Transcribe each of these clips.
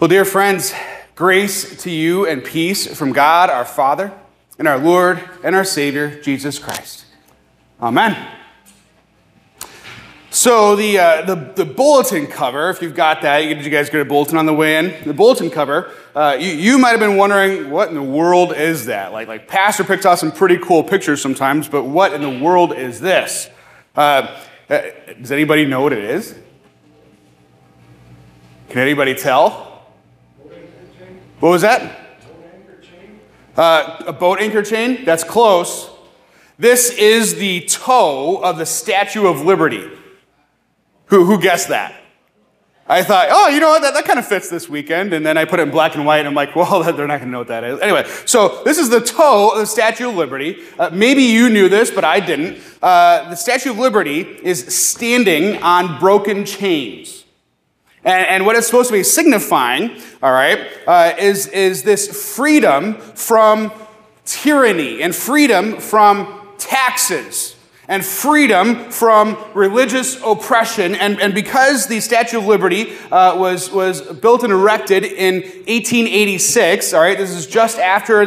Well, dear friends, grace to you and peace from God our Father and our Lord and our Savior, Jesus Christ. Amen. So the bulletin cover, if you've got that, did you guys get a bulletin on the way in? The bulletin cover, you might have been wondering, what in the world is that? Like Pastor picks out some pretty cool pictures sometimes, but what in the world is this? Does anybody know what it is? Can anybody tell? What was that? A boat anchor chain? That's close. This is the toe of the Statue of Liberty. Who guessed that? I thought, oh, you know what, that kind of fits this weekend. And then I put it in black and white, and I'm like, well, they're not going to know what that is. Anyway, so this is the toe of the Statue of Liberty. Maybe you knew this, but I didn't. The Statue of Liberty is standing on broken chains. And what it's supposed to be signifying, all right, is this freedom from tyranny and freedom from taxes and freedom from religious oppression. And because the Statue of Liberty was built and erected in 1886, all right, this is just after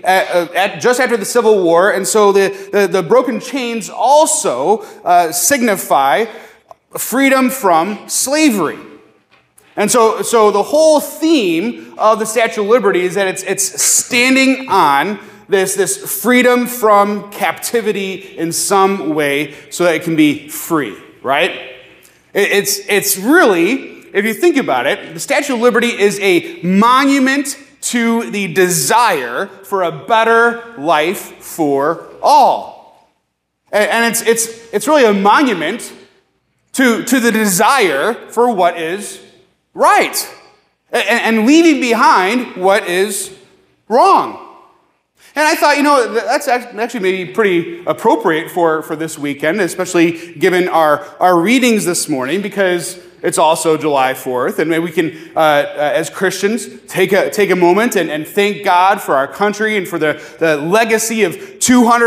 the Civil War, and so the broken chains also signify freedom from slavery. And so the whole theme of the Statue of Liberty is that it's standing on this freedom from captivity in some way so that it can be free, right? It's really, if you think about it, the Statue of Liberty is a monument to the desire for a better life for all. And it's really a monument to the desire for what is right, and leaving behind what is wrong. And I thought, that's actually maybe pretty appropriate for this weekend, especially given our readings this morning, because it's also July 4th, and maybe we can, as Christians, take a moment and thank God for our country and for the legacy of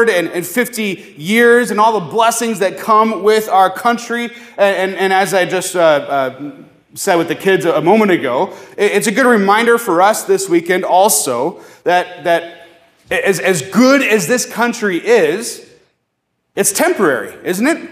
250 years and all the blessings that come with our country. And as I just said with the kids a moment ago, it's a good reminder for us this weekend also that as good as this country is, it's temporary, isn't it?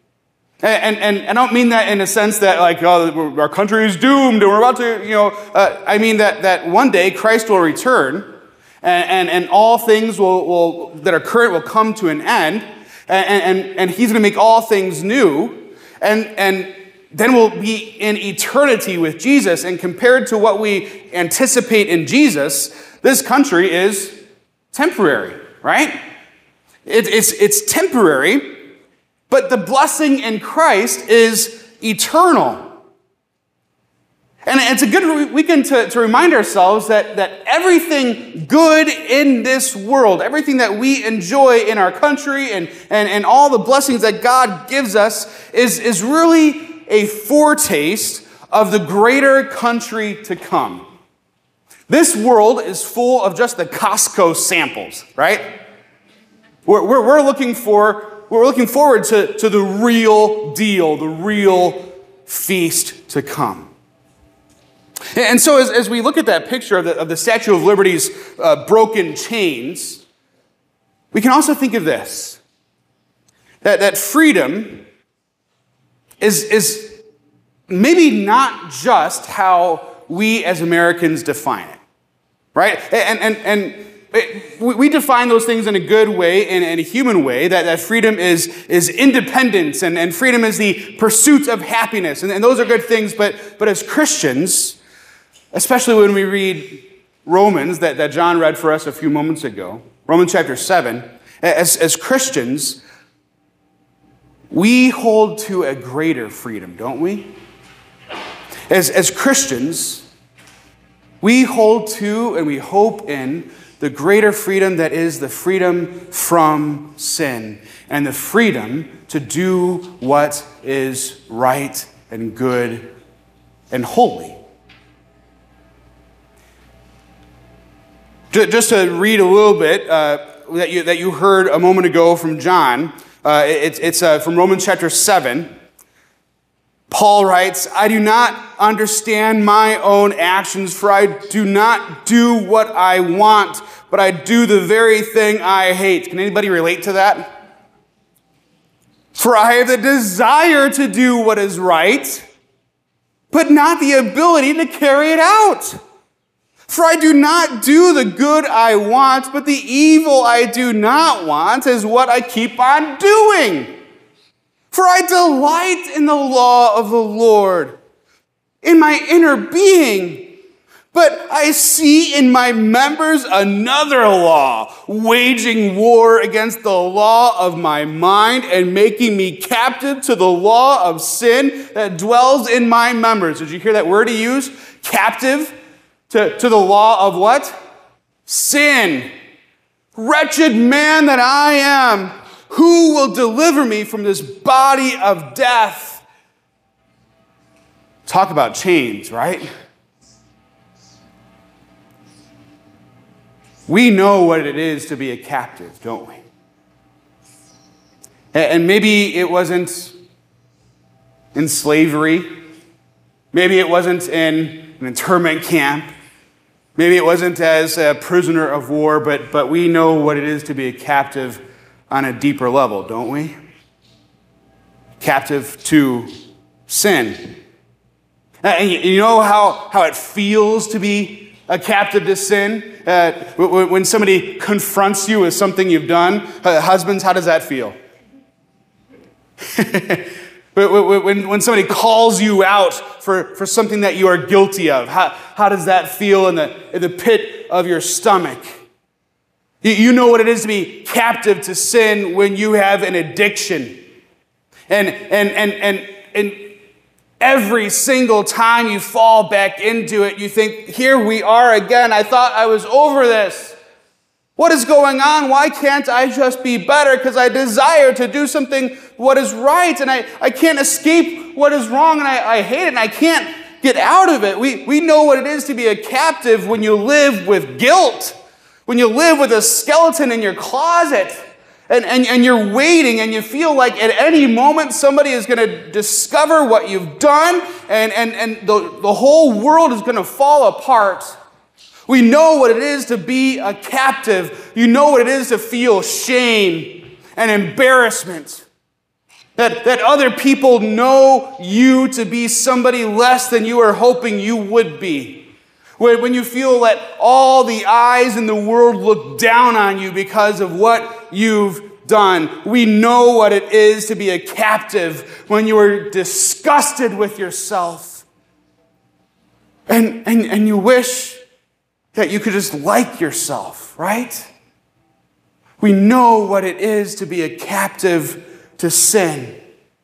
And I don't mean that in a sense that our country is doomed and we're about to, I mean that one day Christ will return and all things that are current will come to an end, and he's going to make all things new, and then we'll be in eternity with Jesus. And compared to what we anticipate in Jesus, this country is temporary, right? It's temporary, but the blessing in Christ is eternal. And it's a good weekend to remind ourselves that everything good in this world, everything that we enjoy in our country and all the blessings that God gives us is really a foretaste of the greater country to come. This world is full of just the Costco samples, right? We're looking forward to the real deal, the real feast to come. And so as we look at that picture of the Statue of Liberty's broken chains, we can also think of this, that freedom is maybe not just how we as Americans define it, right? And we define those things in a good way, in a human way, that freedom is independence, and freedom is the pursuit of happiness, and those are good things, but as Christians, especially when we read Romans that John read for us a few moments ago, Romans chapter 7, as Christians, we hold to a greater freedom, don't we? As Christians, we hold to and we hope in the greater freedom that is the freedom from sin and the freedom to do what is right and good and holy. Just to read a little bit that you heard a moment ago from John, it's from Romans chapter 7. Paul writes, I do not understand my own actions, for I do not do what I want, but I do the very thing I hate. Can anybody relate to that? For I have the desire to do what is right, but not the ability to carry it out. For I do not do the good I want, but the evil I do not want is what I keep on doing. For I delight in the law of the Lord, in my inner being. But I see in my members another law, waging war against the law of my mind and making me captive to the law of sin that dwells in my members. Did you hear that word he used? Captive to the law of what? Sin. Wretched man that I am. Who will deliver me from this body of death? Talk about chains, right? We know what it is to be a captive, don't we? And maybe it wasn't in slavery. Maybe it wasn't in an internment camp. Maybe it wasn't as a prisoner of war, but we know what it is to be a captive on a deeper level, don't we? Captive to sin. And you know how it feels to be a captive to sin? When somebody confronts you with something you've done, husbands, how does that feel? When somebody calls you out for something that you are guilty of, how does that feel in the pit of your stomach? You know what it is to be captive to sin when you have an addiction. And every single time you fall back into it, you think, here we are again. I thought I was over this. What is going on? Why can't I just be better? Because I desire to do something what is right, and I can't escape what is wrong, and I hate it, and I can't get out of it. We know what it is to be a captive when you live with guilt. When you live with a skeleton in your closet and you're waiting and you feel like at any moment somebody is going to discover what you've done and the whole world is going to fall apart. We know what it is to be a captive. You know what it is to feel shame and embarrassment. That other people know you to be somebody less than you are hoping you would be. When you feel that all the eyes in the world look down on you because of what you've done. We know what it is to be a captive when you are disgusted with yourself. And you wish that you could just like yourself, right? We know what it is to be a captive to sin.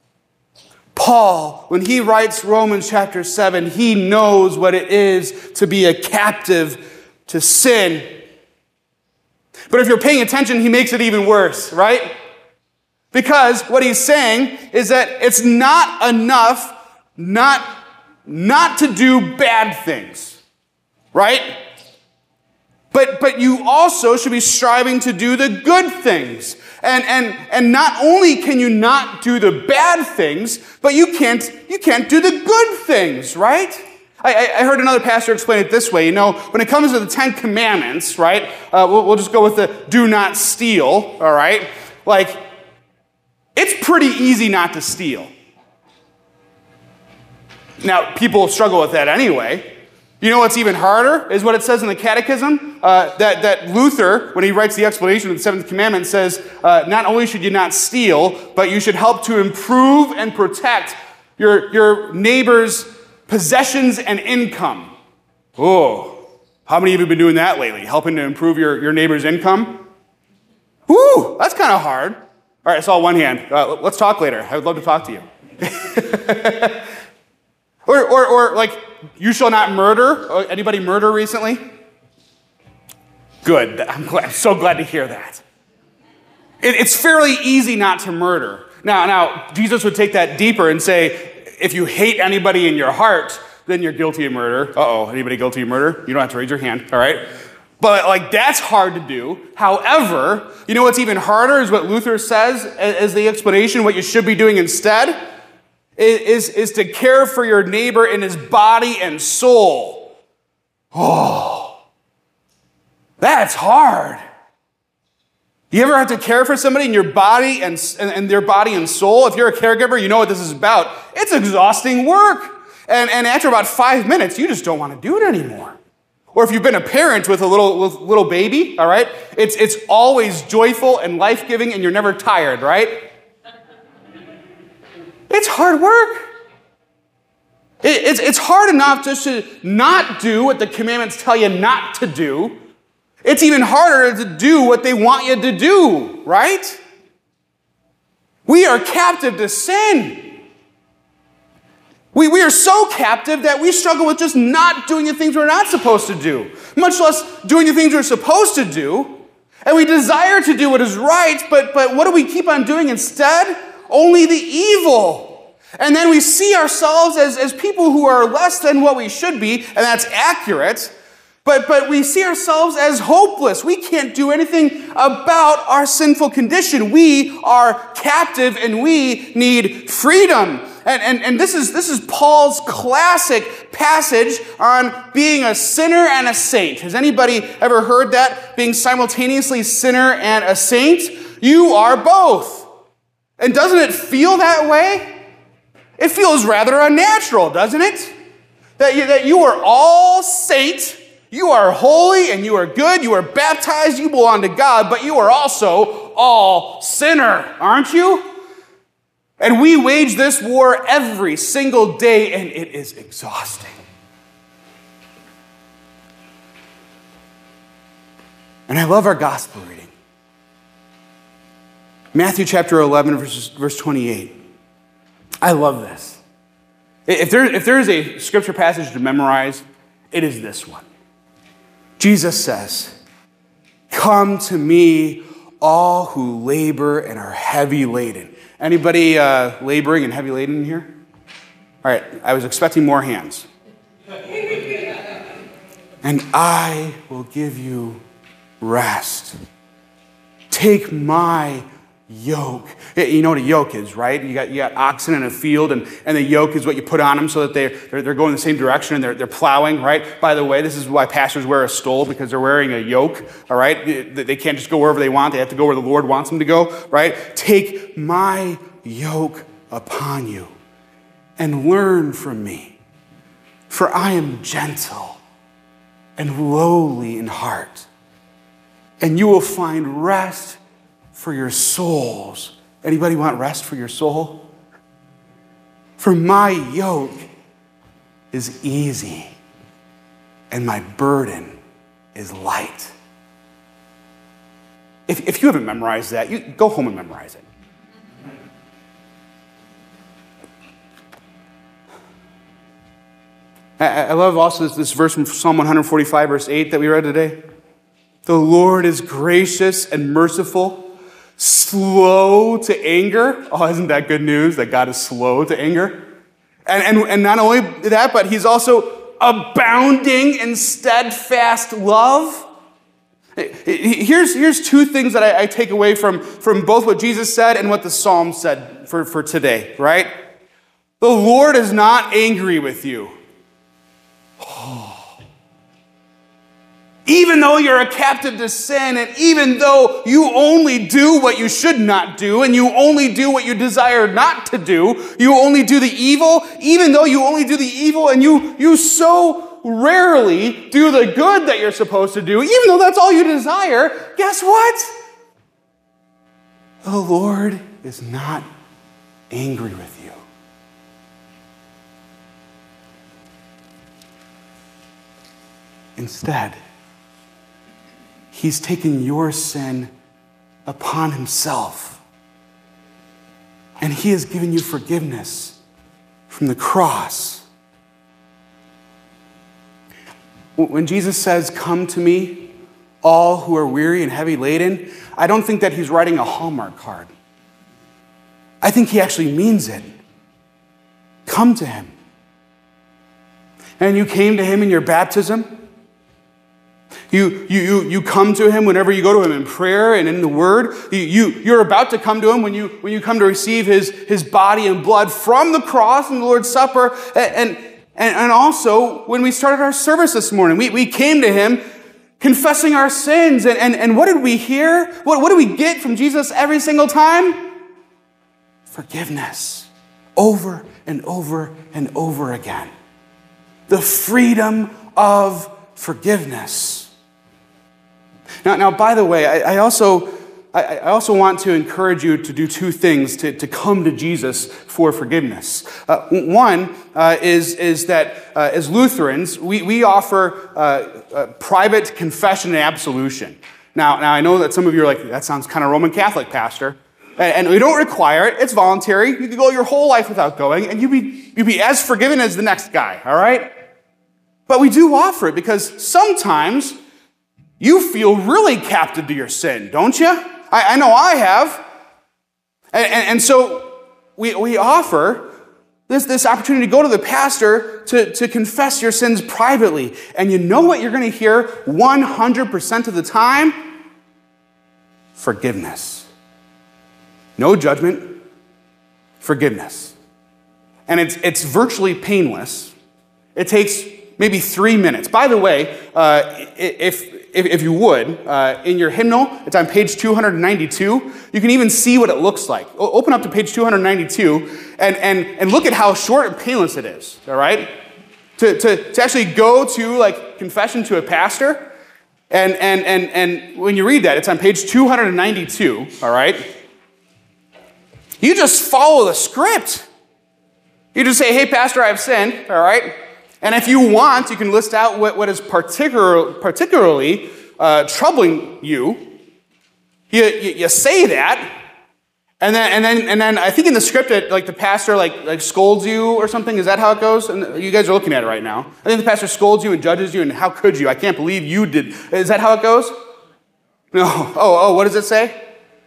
Paul, when he writes Romans chapter 7, he knows what it is to be a captive to sin. But if you're paying attention, he makes it even worse, right? Because what he's saying is that it's not enough not to do bad things, right? But you also should be striving to do the good things. And not only can you not do the bad things, but you can't do the good things, right? I heard another pastor explain it this way. You know, when it comes to the 10 Commandments, right? We'll just go with the do not steal, all right? Like, it's pretty easy not to steal. Now, people struggle with that anyway. You know what's even harder is what it says in the Catechism, that Luther, when he writes the explanation of the 7th commandment, says, not only should you not steal, but you should help to improve and protect your neighbor's possessions and income. Oh, how many of you have been doing that lately? Helping to improve your neighbor's income? Whew, that's kind of hard. All right, I saw one hand. Let's talk later. I would love to talk to you. or like, you shall not murder. Anybody murder recently? Good. I'm so glad to hear that. It's fairly easy not to murder. Now, Jesus would take that deeper and say, if you hate anybody in your heart, then you're guilty of murder. Uh-oh, anybody guilty of murder? You don't have to raise your hand, all right? But, like, that's hard to do. However, you know what's even harder is what Luther says as the explanation, what you should be doing instead? is to care for your neighbor in his body and soul. Oh, that's hard. You ever have to care for somebody in your body and their body and soul? If you're a caregiver, you know what this is about. It's exhausting work. And after about 5 minutes, you just don't want to do it anymore. Or if you've been a parent with a little baby, all right, it's always joyful and life-giving and you're never tired, right? It's hard work. It's hard enough just to not do what the commandments tell you not to do. It's even harder to do what they want you to do, right? We are captive to sin. We are so captive that we struggle with just not doing the things we're not supposed to do, much less doing the things we're supposed to do. And we desire to do what is right, but what do we keep on doing instead? Only the evil. And then we see ourselves as people who are less than what we should be, and that's accurate. But we see ourselves as hopeless. We can't do anything about our sinful condition. We are captive and we need freedom. And this is Paul's classic passage on being a sinner and a saint. Has anybody ever heard that? Being simultaneously sinner and a saint? You are both. And doesn't it feel that way? It feels rather unnatural, doesn't it? That you are all saint. You are holy and you are good. You are baptized. You belong to God, but you are also all sinner, aren't you? And we wage this war every single day, and it is exhausting. And I love our gospel reading. Matthew chapter 11, verse 28. I love this. If there is a scripture passage to memorize, it is this one. Jesus says, "Come to me, all who labor and are heavy laden." Anybody laboring and heavy laden in here? All right, I was expecting more hands. "And I will give you rest. Take my yoke." You know what a yoke is, right? You got oxen in a field, and the yoke is what you put on them so that they're going the same direction and they're plowing, right? By the way, this is why pastors wear a stole, because they're wearing a yoke, all right? They can't just go wherever they want. They have to go where the Lord wants them to go, right? "Take my yoke upon you and learn from me, for I am gentle and lowly in heart, and you will find rest for your souls." Anybody want rest for your soul? "For my yoke is easy and my burden is light." If you haven't memorized that, you go home and memorize it. I love also this verse from Psalm 145, verse 8 that we read today. "The Lord is gracious and merciful, slow to anger." Oh, isn't that good news that God is slow to anger? And not only that, but he's also abounding in steadfast love. Here's two things that I take away from both what Jesus said and what the Psalm said for today, right? The Lord is not angry with you. Even though you're a captive to sin, and even though you only do what you should not do, and you only do what you desire not to do, you only do the evil, even though you only do the evil, and you so rarely do the good that you're supposed to do, even though that's all you desire, guess what? The Lord is not angry with you. Instead, he's taken your sin upon himself. And he has given you forgiveness from the cross. When Jesus says, "Come to me, all who are weary and heavy laden," I don't think that he's writing a Hallmark card. I think he actually means it. Come to him. And you came to him in your baptism. You come to him whenever you go to him in prayer and in the word. You're about to come to him when you come to receive his body and blood from the cross in the Lord's Supper. And also when we started our service this morning, we came to him confessing our sins. And what did we hear? What do we get from Jesus every single time? Forgiveness. Over and over and over again. The freedom of forgiveness. Now, by the way, I also want to encourage you to do two things to come to Jesus for forgiveness. One is that as Lutherans, we offer private confession and absolution. Now, I know that some of you are like, that sounds kind of Roman Catholic, Pastor. And we don't require it. It's voluntary. You could go your whole life without going, and you'd be as forgiven as the next guy, all right? But we do offer it because sometimes you feel really captive to your sin, don't you? I know I have. And so we offer this opportunity to go to the pastor to confess your sins privately. And you know what you're going to hear 100% of the time? Forgiveness. No judgment, forgiveness. And it's virtually painless. It takes maybe 3 minutes. By the way, if you would, in your hymnal, it's on page 292. You can even see what it looks like. Open up to page 292 and look at how short and painless it is, all right? To actually go to like confession to a pastor, and when you read that, it's on page 292, all right? You just follow the script. You just say, hey, pastor, I've sinned, all right? And if you want, you can list out what is particularly troubling you. You say that, and then I think in the script, like the pastor like scolds you or something. Is that how it goes? And you guys are looking at it right now. I think the pastor scolds you and judges you, and how could you? I can't believe you did. Is that how it goes? No. Oh, what does it say?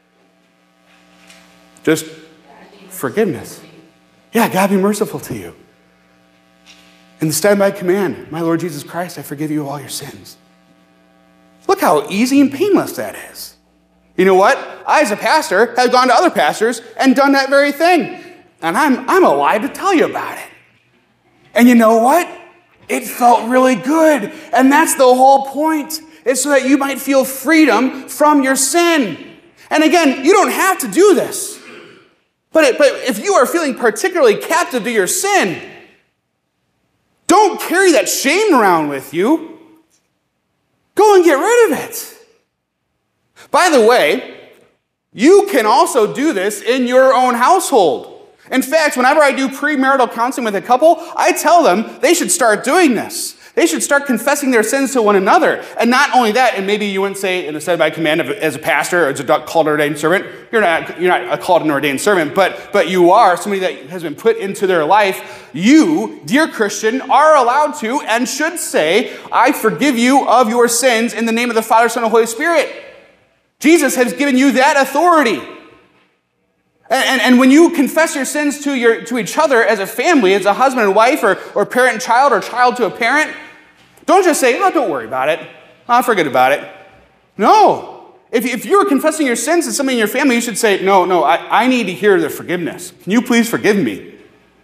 Just forgiveness. Yeah, God be merciful to you. Instead of my command, my Lord Jesus Christ, I forgive you of all your sins. Look how easy and painless that is. You know what? I, as a pastor, have gone to other pastors and done that very thing. And I'm alive to tell you about it. And you know what? It felt really good. And that's the whole point. It's so that you might feel freedom from your sin. And again, you don't have to do this. But if you are feeling particularly captive to your sin, don't carry that shame around with you. Go and get rid of it. By the way, you can also do this in your own household. In fact, whenever I do premarital counseling with a couple, I tell them they should start doing this. They should start confessing their sins to one another. And not only that, and maybe you wouldn't say, instead by command as a pastor or as a called and ordained servant, you're not a called and ordained servant, but you are somebody that has been put into their life. You, dear Christian, are allowed to and should say, I forgive you of your sins in the name of the Father, Son, and Holy Spirit. Jesus has given you that authority. And when you confess your sins to each other as a family, as a husband and wife, or parent and child, or child to a parent, don't just say, oh, don't worry about it. I'll forget about it. No. If you're confessing your sins to somebody in your family, you should say, no, I need to hear the forgiveness. Can you please forgive me?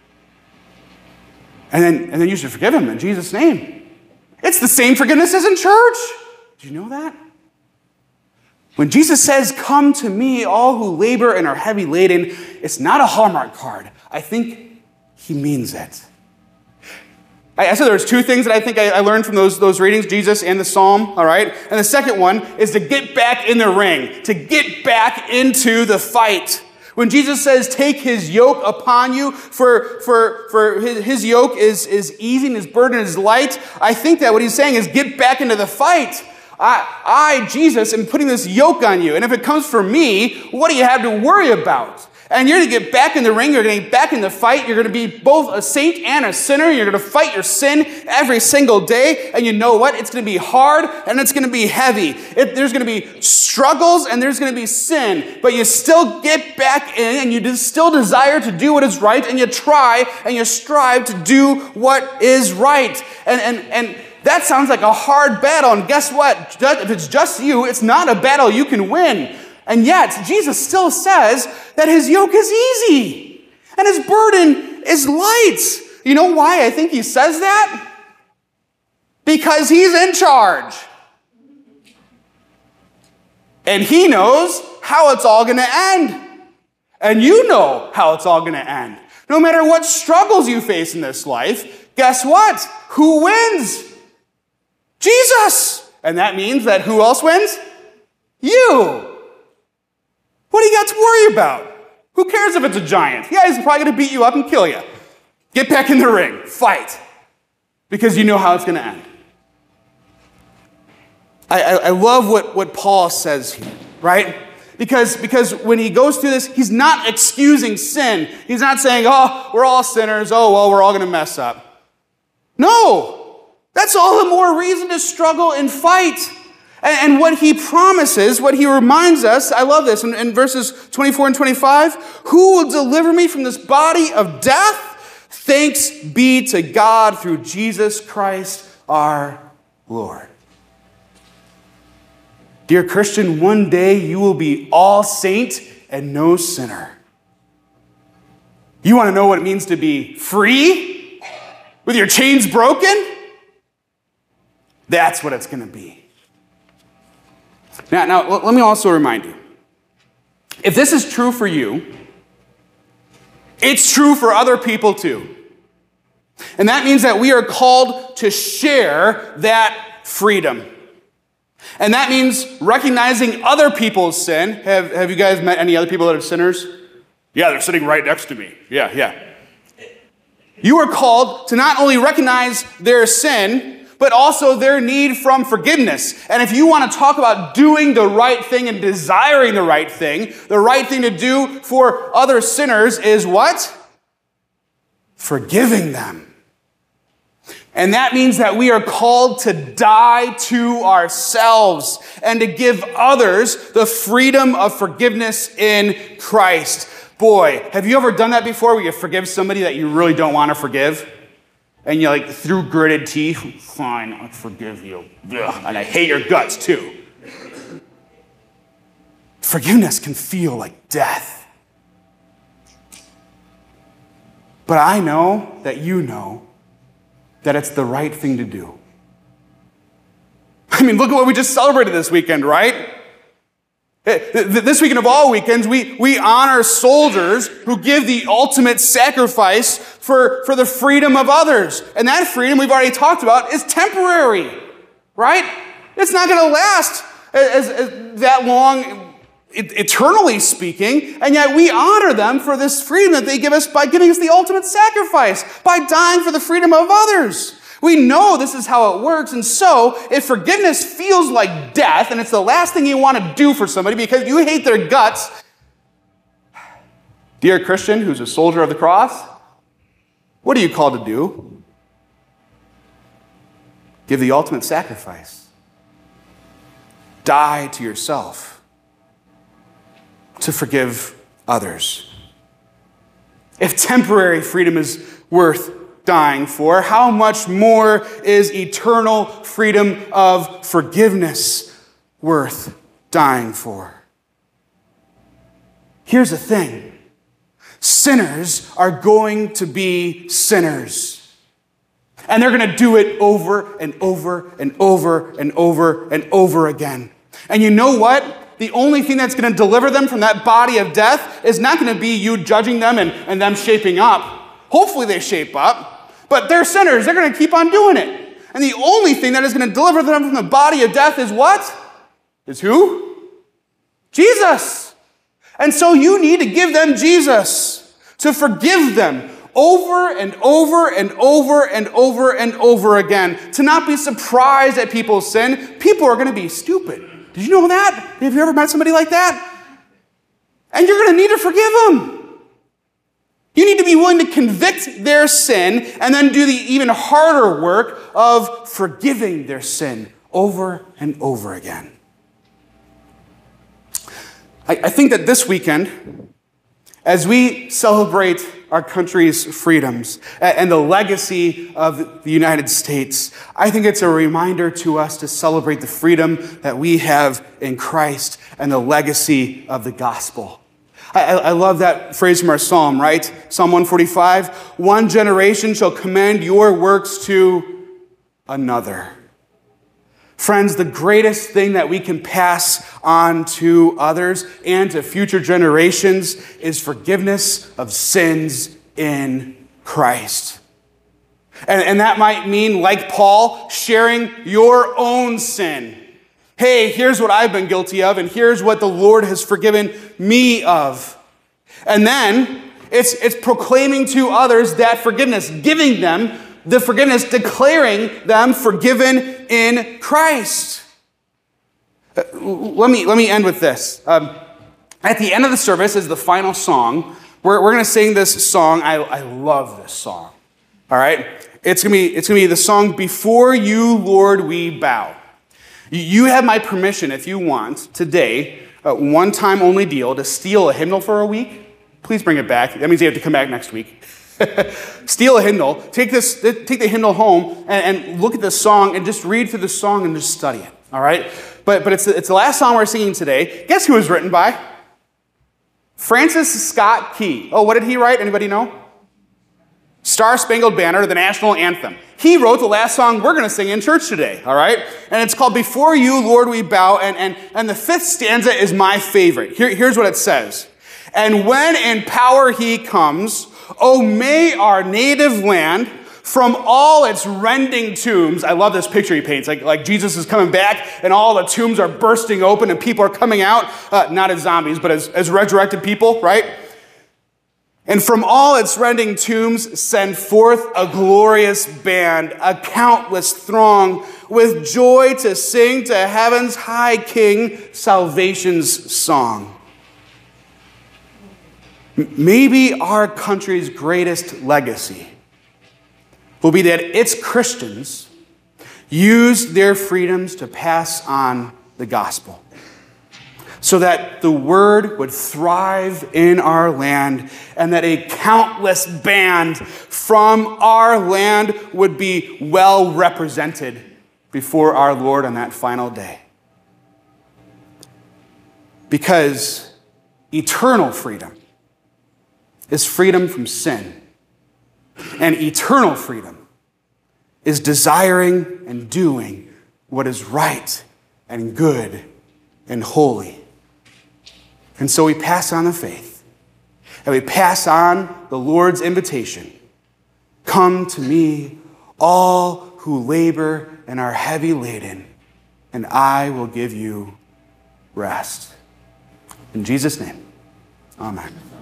And then you should forgive him in Jesus' name. It's the same forgiveness as in church. Do you know that? When Jesus says, come to me, all who labor and are heavy laden, it's not a Hallmark card. I think he means it. I said there's two things that I think I learned from those readings, Jesus and the Psalm, all right? And the second one is to get back in the ring, to get back into the fight. When Jesus says, take his yoke upon you, for his yoke is easy and his burden is light, I think that what he's saying is get back into the fight. I, Jesus, am putting this yoke on you. And if it comes from me, what do you have to worry about? And you're going to get back in the ring. You're going to get back in the fight. You're going to be both a saint and a sinner. You're going to fight your sin every single day. And you know what? It's going to be hard and it's going to be heavy. There's going to be struggles and there's going to be sin. But you still get back in and you still desire to do what is right. And you try and you strive to do what is right. And that sounds like a hard battle. And guess what? If it's just you, it's not a battle you can win. And yet, Jesus still says that his yoke is easy and his burden is light. You know why I think he says that? Because he's in charge. And he knows how it's all going to end. And you know how it's all going to end. No matter what struggles you face in this life, guess what? Who wins? Jesus. And that means that who else wins? You. What do you got to worry about? Who cares if it's a giant? Yeah, he's probably going to beat you up and kill you. Get back in the ring. Fight. Because you know how it's going to end. I love what Paul says here, right? Because when he goes through this, he's not excusing sin. He's not saying, oh, we're all sinners. Oh, well, we're all going to mess up. No. That's all the more reason to struggle and fight. And what he promises, what he reminds us, I love this, in verses 24 and 25, who will deliver me from this body of death? Thanks be to God through Jesus Christ our Lord. Dear Christian, one day you will be all saint and no sinner. You want to know what it means to be free? With your chains broken? That's what it's going to be. Now, let me also remind you. If this is true for you, it's true for other people too. And that means that we are called to share that freedom. And that means recognizing other people's sin. Have you guys met any other people that are sinners? Yeah, they're sitting right next to me. Yeah. You are called to not only recognize their sin, but also their need from forgiveness. And if you want to talk about doing the right thing and desiring the right thing to do for other sinners is what? Forgiving them. And that means that we are called to die to ourselves and to give others the freedom of forgiveness in Christ. Boy, have you ever done that before where you forgive somebody that you really don't want to forgive? And you're like, through gritted teeth, fine, I'll forgive you. Ugh, and I hate your guts too. Forgiveness can feel like death. But I know that you know that it's the right thing to do. I mean, look at what we just celebrated this weekend, right? This weekend of all weekends, we honor soldiers who give the ultimate sacrifice for the freedom of others. And that freedom we've already talked about is temporary, right? It's not going to last as that long, eternally speaking, and yet we honor them for this freedom that they give us by giving us the ultimate sacrifice, by dying for the freedom of others. We know this is how it works, and so if forgiveness feels like death, and it's the last thing you want to do for somebody because you hate their guts, dear Christian who's a soldier of the cross, what are you called to do? Give the ultimate sacrifice. Die to yourself to forgive others. If temporary freedom is worth dying for, how much more is eternal freedom of forgiveness worth dying for? Here's the thing. Sinners are going to be sinners. And they're going to do it over and over and over and over and over again. And you know what? The only thing that's going to deliver them from that body of death is not going to be you judging them and them shaping up. Hopefully they shape up. But they're sinners. They're going to keep on doing it. And the only thing that is going to deliver them from the body of death is what? Is who? Jesus. And so you need to give them Jesus to forgive them over and over and over and over and over again. To not be surprised at people's sin. People are going to be stupid. Did you know that? Have you ever met somebody like that? And you're going to need to forgive them. You need to be willing to convict their sin and then do the even harder work of forgiving their sin over and over again. I think that this weekend, as we celebrate our country's freedoms and the legacy of the United States, I think it's a reminder to us to celebrate the freedom that we have in Christ and the legacy of the gospel. I love that phrase from our psalm, right? Psalm 145, one generation shall commend your works to another. Friends, the greatest thing that we can pass on to others and to future generations is forgiveness of sins in Christ. And that might mean, like Paul, sharing your own sin. Hey, here's what I've been guilty of, and here's what the Lord has forgiven me of. And then it's proclaiming to others that forgiveness, giving them the forgiveness, declaring them forgiven in Christ. Let me end with this. At the end of the service is the final song. We're going to sing this song. I love this song. All right? It's going to be the song, Before You, Lord, We Bow. You have my permission, if you want, today, a one-time only deal, to steal a hymnal for a week. Please bring it back. That means you have to come back next week. Steal a hymnal. Take the hymnal home and look at the song and just read through the song and just study it. All right? But it's the last song we're singing today. Guess who it was written by? Francis Scott Key. Oh, what did he write? Anybody know? Star Spangled Banner, the national anthem. He wrote the last song we're going to sing in church today, all right? And it's called Before You, Lord, We Bow, and the fifth stanza is my favorite. Here's what it says. And when in power he comes, oh, may our native land from all its rending tombs, I love this picture he paints, like Jesus is coming back and all the tombs are bursting open and people are coming out, not as zombies, but as resurrected people, right? And from all its rending tombs, send forth a glorious band, a countless throng, with joy to sing to heaven's high King salvation's song. Maybe our country's greatest legacy will be that its Christians used their freedoms to pass on the gospel, so that the word would thrive in our land and that a countless band from our land would be well represented before our Lord on that final day. Because eternal freedom is freedom from sin. And eternal freedom is desiring and doing what is right and good and holy. And so we pass on the faith, and we pass on the Lord's invitation. Come to me, all who labor and are heavy laden, and I will give you rest. In Jesus' name, amen.